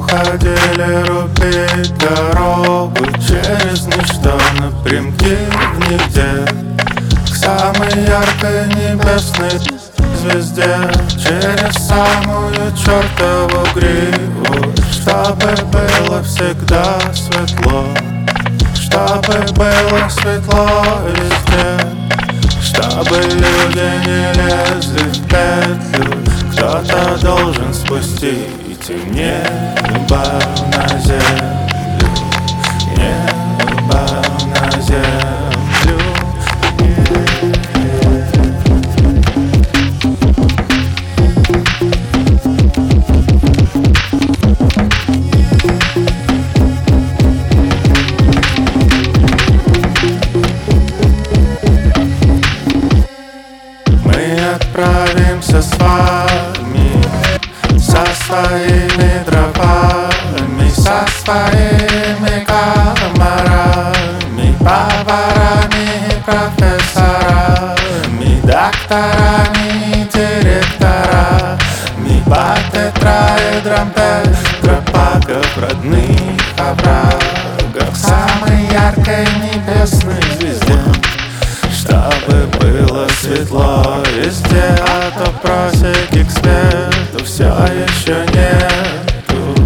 Уходили рубить дорогу через ничто напрямки в нигде, к самой яркой небесной звезде, через самую чертову гриву. Чтобы было всегда светло, чтобы было светло везде, чтобы люди не лезли в петлю. Кто-то должен спустить небо на землю, небо на землю. Мы отправимся с вами, со своими дровами, со своими комарами, поварами, профессорами, докторами, директорами, по тетраэдрам тетропаков, родных оврагах, самой яркой небесной звезде. Чтобы было светло везде, а то просеки к свету все еще нету.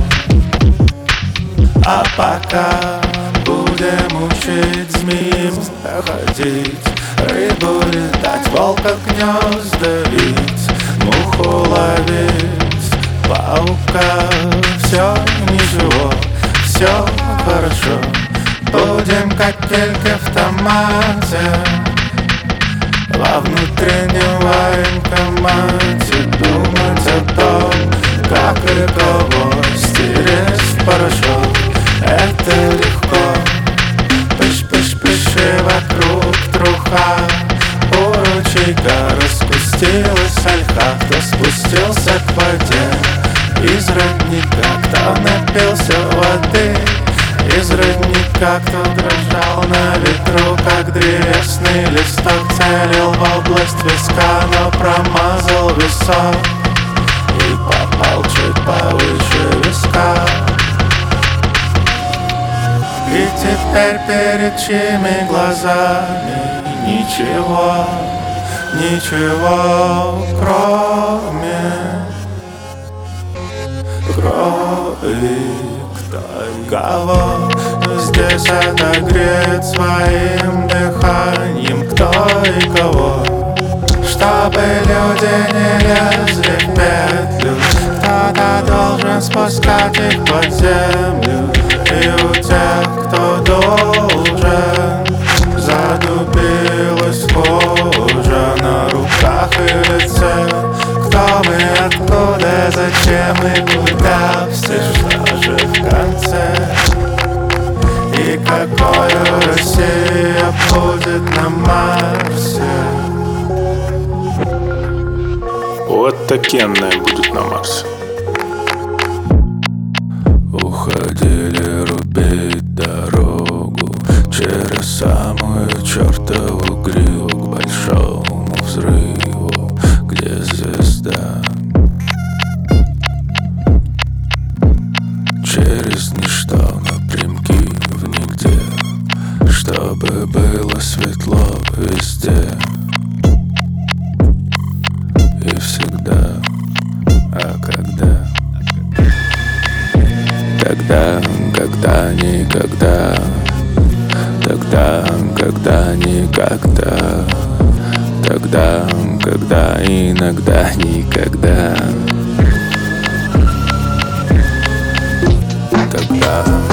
А пока будем учить змеям ходить, рыбу летать, волка в гнезда бить, муху ловить, паука. Все ничего, все хорошо, будем как кельки в томате, во внутреннем военкомате думать о том, как и кого стереть в порошок. Это легко. Пыш-пыш-пыш, и вокруг труха. У ручейка распустилась ольха. Кто спустился к воде из родника, кто напился воды из родника, кто дрожал на ветру, как древесный листок, целил в область виска, но промазал висок и попал чуть повыше виска. И теперь перед чьими глазами ничего, ничего, кроме кого здесь отогреть своим дыханием, кто и кого, чтобы люди не лезли в петлю. Кто-то должен спускать их под землю, и у тех, кто должен, задубилась кожа на руках и лице. Кто мы, откуда, зачем и куда, все что же в конце? И какую Россия будет на Марсе? Вот такенная будет на Марсе. Уходили рубить дорогу через самую чертову гриву к большому взрыву, где звезда. Через ничто напрямки в нигде, чтобы было светло везде и всегда. А когда? Когда, никогда. Тогда, когда, никогда. Тогда, когда, иногда, никогда. Тогда